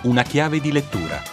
Una chiave di lettura.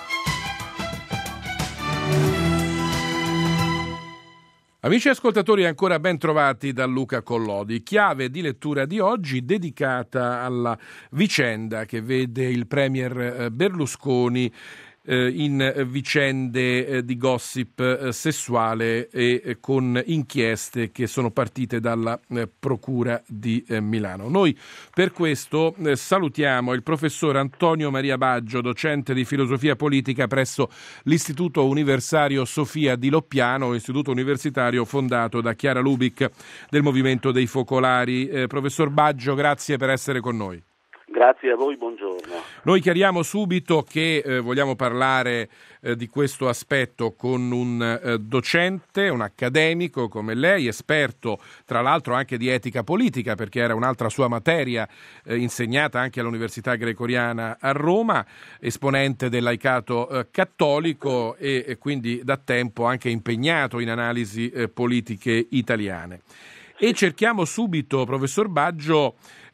Amici ascoltatori, ancora ben trovati da Luca Collodi. Chiave di lettura di oggi dedicata alla vicenda che vede il premier Berlusconi in vicende di gossip sessuale e con inchieste che sono partite dalla Procura di Milano. Noi per questo salutiamo il professor Antonio Maria Baggio, docente di filosofia politica presso l'Istituto Universitario Sofia di Loppiano, istituto universitario fondato da Chiara Lubic del Movimento dei Focolari. Professor Baggio, grazie per essere con noi. Grazie a voi, buongiorno. Noi chiariamo subito che vogliamo parlare di questo aspetto con un docente, un accademico come lei, esperto tra l'altro anche di etica politica, perché era un'altra sua materia insegnata anche all'Università Gregoriana a Roma, esponente del laicato cattolico e quindi da tempo anche impegnato in analisi politiche italiane. E cerchiamo subito, professor Baggio,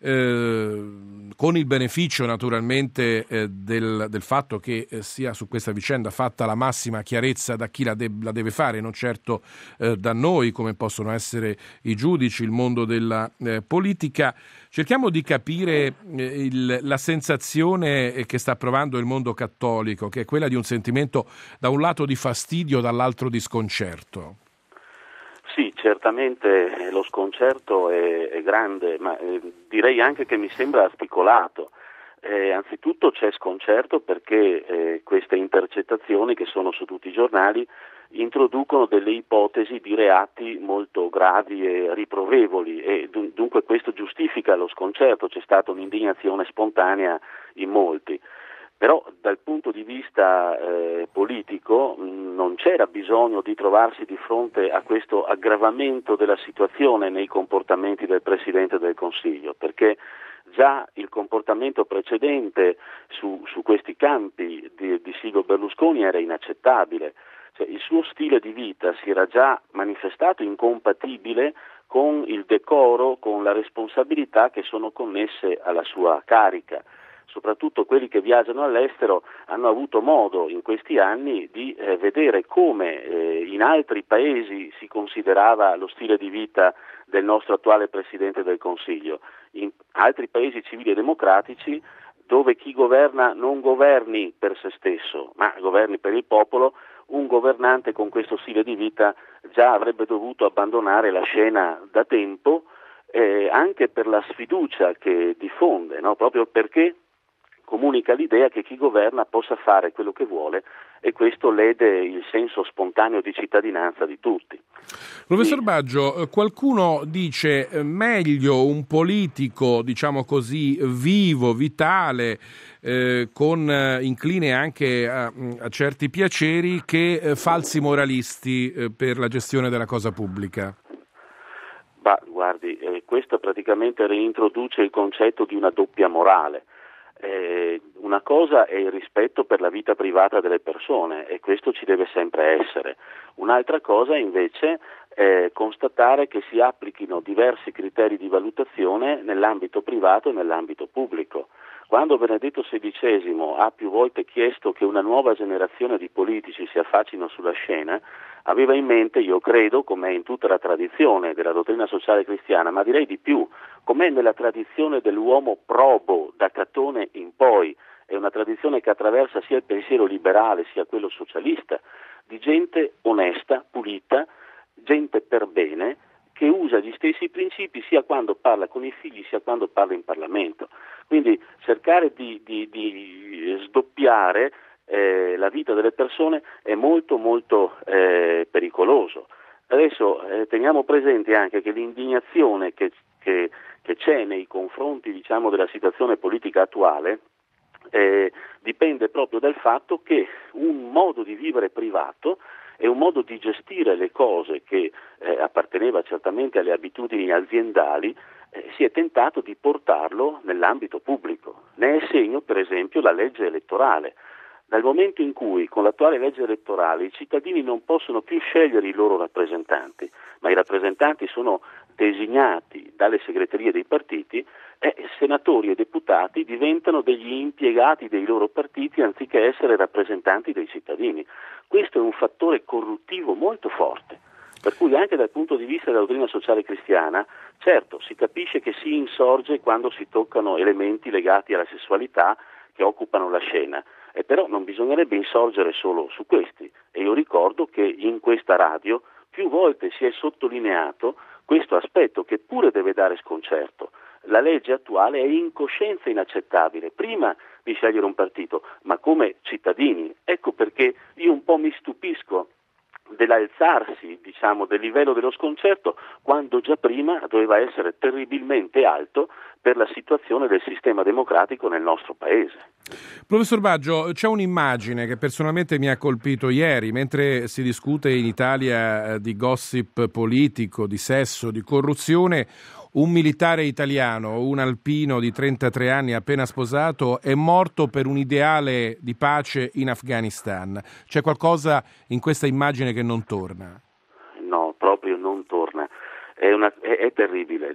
con il beneficio naturalmente del fatto che sia su questa vicenda fatta la massima chiarezza da chi la deve fare, non certo da noi, come possono essere i giudici, il mondo della politica. Cerchiamo di capire la sensazione che sta provando il mondo cattolico, che è quella di un sentimento da un lato di fastidio, dall'altro di sconcerto. Sì, certamente lo sconcerto è grande, ma direi anche che mi sembra articolato. Anzitutto c'è sconcerto perché queste intercettazioni, che sono su tutti i giornali, introducono delle ipotesi di reati molto gravi e riprovevoli e dunque questo giustifica lo sconcerto, c'è stata un'indignazione spontanea in molti. Però dal punto di vista politico non c'era bisogno di trovarsi di fronte a questo aggravamento della situazione nei comportamenti del Presidente del Consiglio, perché già il comportamento precedente su questi campi di Silvio Berlusconi era inaccettabile. Cioè, il suo stile di vita si era già manifestato incompatibile con il decoro, con la responsabilità che sono connesse alla sua carica. Soprattutto quelli che viaggiano all'estero hanno avuto modo in questi anni di vedere come in altri paesi si considerava lo stile di vita del nostro attuale Presidente del Consiglio. In altri paesi civili e democratici, dove chi governa non governi per se stesso, ma governi per il popolo, un governante con questo stile di vita già avrebbe dovuto abbandonare la scena da tempo, anche per la sfiducia che diffonde, no? Proprio perché comunica l'idea che chi governa possa fare quello che vuole e questo lede il senso spontaneo di cittadinanza di tutti. Professor Baggio, qualcuno dice meglio un politico, diciamo così, vivo, vitale, incline anche a certi piaceri, che falsi moralisti per la gestione della cosa pubblica. Guardi, questo praticamente reintroduce il concetto di una doppia morale. Una cosa è il rispetto per la vita privata delle persone e questo ci deve sempre essere. Un'altra cosa invece è constatare che si applichino diversi criteri di valutazione nell'ambito privato e nell'ambito pubblico. Quando Benedetto XVI ha più volte chiesto che una nuova generazione di politici si affacino sulla scena, aveva in mente, io credo, come in tutta la tradizione della dottrina sociale cristiana, ma direi di più, come nella tradizione dell'uomo probo da Catone in poi, è una tradizione che attraversa sia il pensiero liberale sia quello socialista, di gente onesta, pulita, gente per bene, che usa gli stessi principi sia quando parla con i figli sia quando parla in Parlamento. Quindi cercare di sdoppiare la vita delle persone è molto molto pericoloso. Adesso teniamo presente anche che l'indignazione che c'è nei confronti, diciamo, della situazione politica attuale dipende proprio dal fatto che un modo di vivere privato è un modo di gestire le cose che apparteneva certamente alle abitudini aziendali, si è tentato di portarlo nell'ambito pubblico. Ne è segno, per esempio, la legge elettorale. Dal momento in cui con l'attuale legge elettorale i cittadini non possono più scegliere i loro rappresentanti, ma i rappresentanti sono designati dalle segreterie dei partiti, senatori e deputati diventano degli impiegati dei loro partiti anziché essere rappresentanti dei cittadini. Questo è un fattore corruttivo molto forte, per cui anche dal punto di vista della dottrina sociale cristiana, certo, si capisce che si insorge quando si toccano elementi legati alla sessualità che occupano la scena, e però non bisognerebbe insorgere solo su questi, e io ricordo che in questa radio più volte si è sottolineato questo aspetto che pure deve dare sconcerto. La legge attuale è in coscienza inaccettabile, prima di scegliere un partito, ma come cittadini. Ecco perché io un po' mi stupisco dell'alzarsi, del livello dello sconcerto, quando già prima doveva essere terribilmente alto per la situazione del sistema democratico nel nostro Paese. Professor Baggio, c'è un'immagine che personalmente mi ha colpito ieri, mentre si discute in Italia di gossip politico, di sesso, di corruzione. Un militare italiano, un alpino di 33 anni appena sposato, è morto per un ideale di pace in Afghanistan. C'è qualcosa in questa immagine che non torna? No, proprio non torna. È terribile,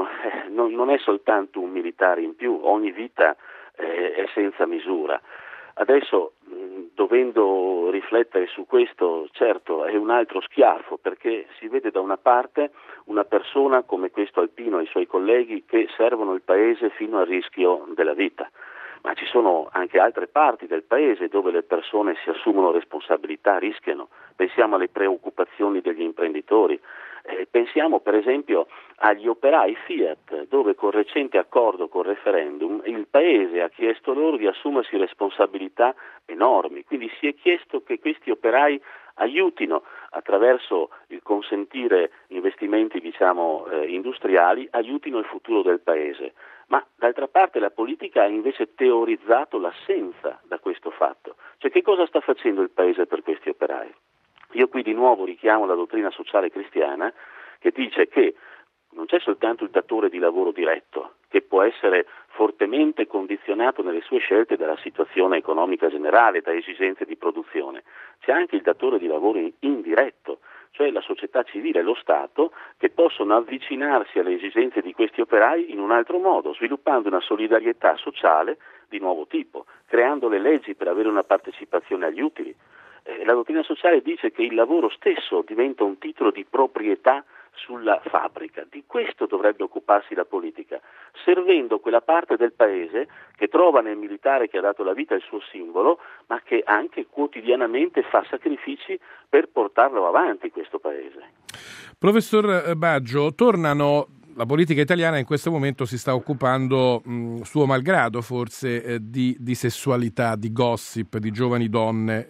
non è soltanto un militare in più, ogni vita è senza misura. Adesso, dovendo riflettere su questo, certo è un altro schiaffo, perché si vede da una parte una persona come questo alpino e i suoi colleghi che servono il paese fino al rischio della vita, ma ci sono anche altre parti del paese dove le persone si assumono responsabilità, rischiano. Pensiamo alle preoccupazioni degli imprenditori. Pensiamo per esempio agli operai Fiat, dove col recente accordo col referendum il Paese ha chiesto loro di assumersi responsabilità enormi, quindi si è chiesto che questi operai aiutino attraverso il consentire investimenti industriali, aiutino il futuro del Paese. Ma d'altra parte la politica ha invece teorizzato l'assenza da questo fatto. Cioè, che cosa sta facendo il Paese per questi operai? Io qui di nuovo richiamo la dottrina sociale cristiana che dice che non c'è soltanto il datore di lavoro diretto, che può essere fortemente condizionato nelle sue scelte dalla situazione economica generale, da esigenze di produzione. C'è anche il datore di lavoro indiretto, cioè la società civile e lo Stato, che possono avvicinarsi alle esigenze di questi operai in un altro modo, sviluppando una solidarietà sociale di nuovo tipo, creando le leggi per avere una partecipazione agli utili. La dottrina sociale dice che il lavoro stesso diventa un titolo di proprietà sulla fabbrica. Di questo dovrebbe occuparsi la politica, servendo quella parte del paese che trova nel militare che ha dato la vita il suo simbolo, ma che anche quotidianamente fa sacrifici per portarlo avanti questo paese. Professor Baggio, la politica italiana in questo momento si sta occupando, suo malgrado forse, di sessualità, di gossip, di giovani donne.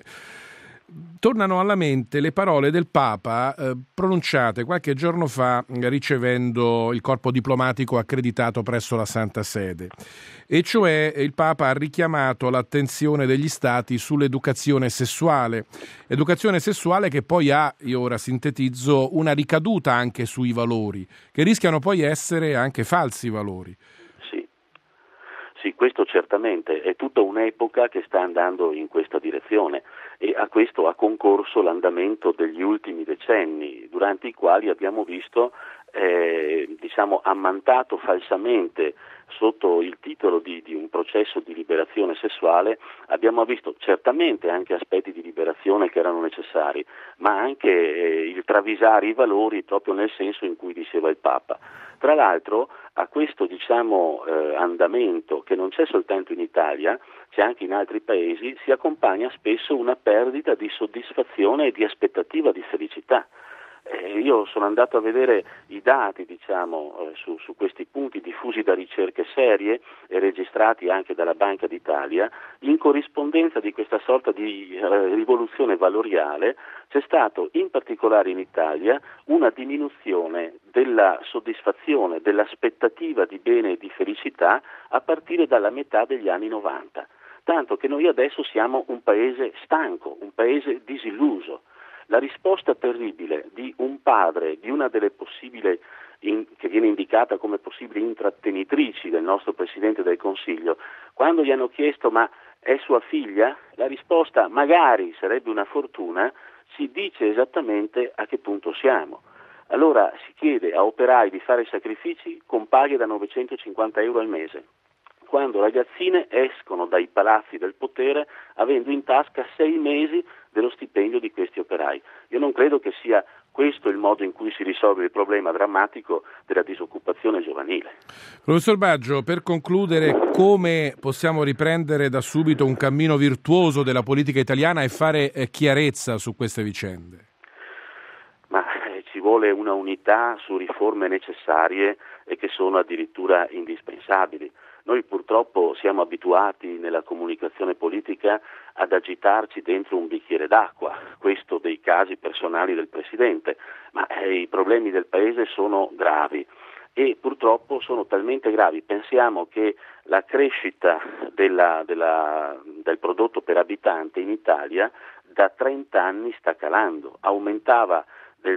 Tornano alla mente le parole del Papa pronunciate qualche giorno fa ricevendo il corpo diplomatico accreditato presso la Santa Sede, e cioè il Papa ha richiamato l'attenzione degli Stati sull'educazione sessuale che poi ha, io ora sintetizzo, una ricaduta anche sui valori, che rischiano poi essere anche falsi valori. Sì, questo certamente è tutta un'epoca che sta andando in questa direzione, e a questo ha concorso l'andamento degli ultimi decenni, durante i quali abbiamo visto ammantato falsamente sotto il titolo di un processo di liberazione sessuale, abbiamo visto certamente anche aspetti di liberazione che erano necessari, ma anche il travisare i valori proprio nel senso in cui diceva il Papa. Tra l'altro a questo andamento, che non c'è soltanto in Italia, c'è anche in altri paesi, si accompagna spesso una perdita di soddisfazione e di aspettativa di felicità. Io sono andato a vedere i dati su questi punti diffusi da ricerche serie e registrati anche dalla Banca d'Italia. In corrispondenza di questa sorta di rivoluzione valoriale c'è stato in particolare in Italia una diminuzione della soddisfazione, dell'aspettativa di bene e di felicità a partire dalla metà degli anni 90, tanto che noi adesso siamo un paese stanco, un paese disilluso. La risposta terribile di un padre, di una delle possibili che viene indicata come possibili intrattenitrici del nostro Presidente del Consiglio, quando gli hanno chiesto ma è sua figlia, la risposta magari sarebbe una fortuna, ci dice esattamente a che punto siamo. Allora si chiede a operai di fare sacrifici con paghe da 950 euro al mese, quando ragazzine escono dai palazzi del potere avendo in tasca 6 mesi dello stipendio di questi operai. Io non credo che sia questo il modo in cui si risolve il problema drammatico della disoccupazione giovanile. Professor Baggio, per concludere, come possiamo riprendere da subito un cammino virtuoso della politica italiana e fare chiarezza su queste vicende? Ma ci vuole una unità su riforme necessarie e che sono addirittura indispensabili. Noi purtroppo siamo abituati nella comunicazione politica ad agitarci dentro un bicchiere d'acqua, questo dei casi personali del Presidente, ma i problemi del Paese sono gravi e purtroppo sono talmente gravi. Pensiamo che la crescita del prodotto per abitante in Italia da 30 anni sta calando, aumentava del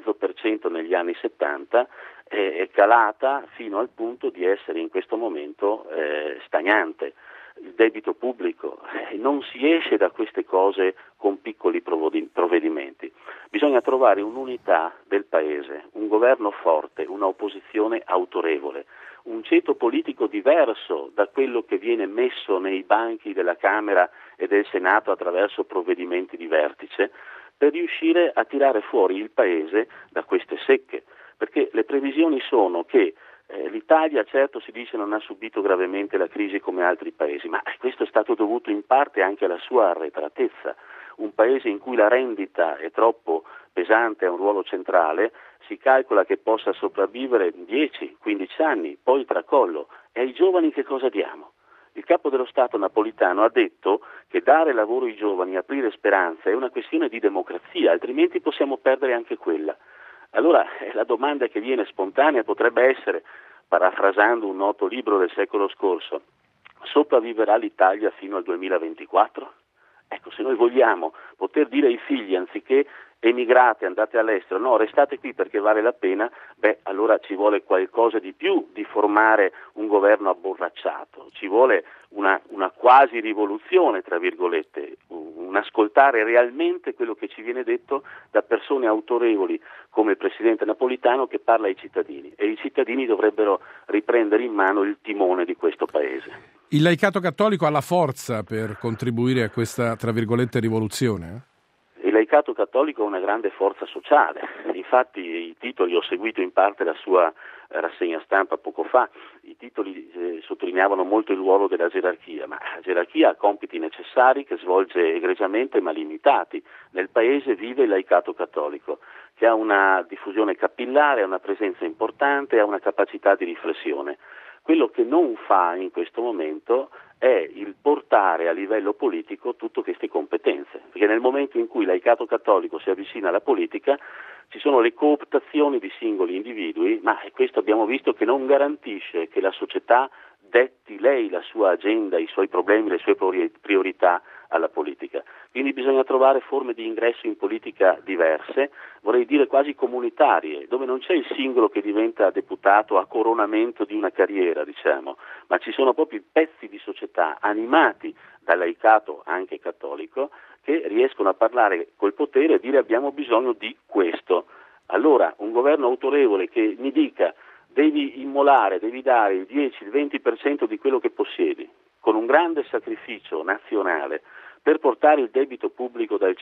3,5% negli anni 70, è calata fino al punto di essere in questo momento stagnante. Il debito pubblico, non si esce da queste cose con piccoli provvedimenti. Bisogna trovare un'unità del Paese, un governo forte, una opposizione autorevole, un ceto politico diverso da quello che viene messo nei banchi della Camera e del Senato attraverso provvedimenti di vertice, per riuscire a tirare fuori il Paese da queste secche, perché le previsioni sono che l'Italia, certo, si dice, non ha subito gravemente la crisi come altri paesi, ma questo è stato dovuto in parte anche alla sua arretratezza. Un paese in cui la rendita è troppo pesante, ha un ruolo centrale, si calcola che possa sopravvivere 10-15 anni, poi tracollo. E ai giovani che cosa diamo? Il capo dello Stato Napolitano ha detto che dare lavoro ai giovani, aprire speranza è una questione di democrazia, altrimenti possiamo perdere anche quella. Allora la domanda che viene spontanea potrebbe essere, parafrasando un noto libro del secolo scorso, sopravviverà l'Italia fino al 2024? Ecco, se noi vogliamo poter dire ai figli, anziché emigrate, andate all'estero, no, restate qui perché vale la pena, allora ci vuole qualcosa di più di formare un governo abborracciato, ci vuole una quasi rivoluzione, tra virgolette, un ascoltare realmente quello che ci viene detto da persone autorevoli come il Presidente Napolitano che parla ai cittadini, e i cittadini dovrebbero riprendere in mano il timone di questo Paese. Il laicato cattolico ha la forza per contribuire a questa, tra virgolette, rivoluzione? Il laicato cattolico ha una grande forza sociale, infatti i titoli, ho seguito in parte la sua rassegna stampa poco fa, i titoli sottolineavano molto il ruolo della gerarchia, ma la gerarchia ha compiti necessari che svolge egregiamente ma limitati. Nel Paese vive il laicato cattolico, che ha una diffusione capillare, ha una presenza importante, ha una capacità di riflessione. Quello che non fa in questo momento è il portare a livello politico tutte queste competenze, perché nel momento in cui il laicato cattolico si avvicina alla politica ci sono le cooptazioni di singoli individui, ma questo abbiamo visto che non garantisce che la società detti lei la sua agenda, i suoi problemi, le sue priorità alla politica. Quindi bisogna trovare forme di ingresso in politica diverse, vorrei dire quasi comunitarie, dove non c'è il singolo che diventa deputato a coronamento di una carriera, diciamo, ma ci sono proprio pezzi di società animati dal laicato anche cattolico che riescono a parlare col potere e dire abbiamo bisogno di questo. Allora un governo autorevole che mi dica devi immolare, devi dare il 10, il 20% di quello che possiedi, con un sacrificio nazionale, per portare il debito pubblico dal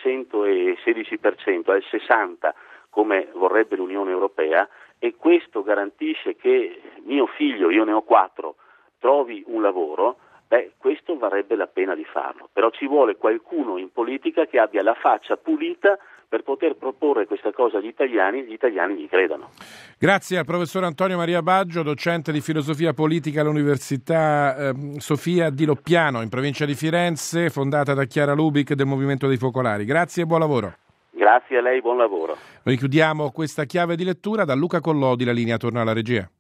116% al 60%, come vorrebbe l'Unione Europea, e questo garantisce che mio figlio, io ne ho 4, trovi un lavoro, questo varrebbe la pena di farlo. Però ci vuole qualcuno in politica che abbia la faccia pulita per poter proporre questa cosa agli italiani, gli italiani gli credano. Grazie al professor Antonio Maria Baggio, docente di filosofia politica all'Università Sofia di Loppiano, in provincia di Firenze, fondata da Chiara Lubic del Movimento dei Focolari. Grazie e buon lavoro. Grazie a lei, buon lavoro. Noi chiudiamo questa chiave di lettura. Da Luca Collodi la linea torna alla regia.